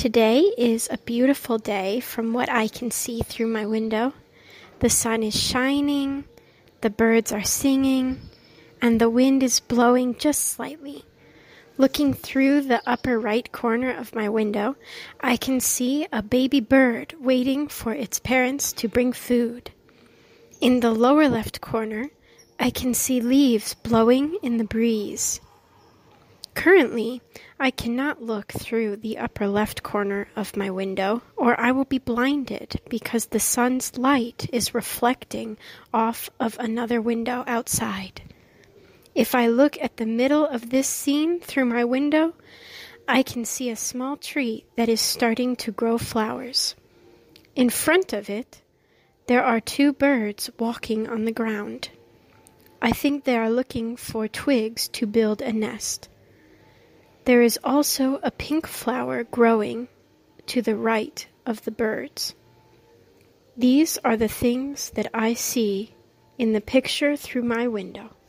Today is a beautiful day from what I can see through my window. The sun is shining, the birds are singing, and the wind is blowing just slightly. Looking through the upper right corner of my window, I can see a baby bird waiting for its parents to bring food. In the lower left corner, I can see leaves blowing in the breeze. Currently, I cannot look through the upper left corner of my window, or I will be blinded because the sun's light is reflecting off of another window outside. If I look at the middle of this scene through my window, I can see a small tree that is starting to grow flowers. In front of it, there are two birds walking on the ground. I think they are looking for twigs to build a nest. There is also a pink flower growing to the right of the birds. These are the things that I see in the picture through my window.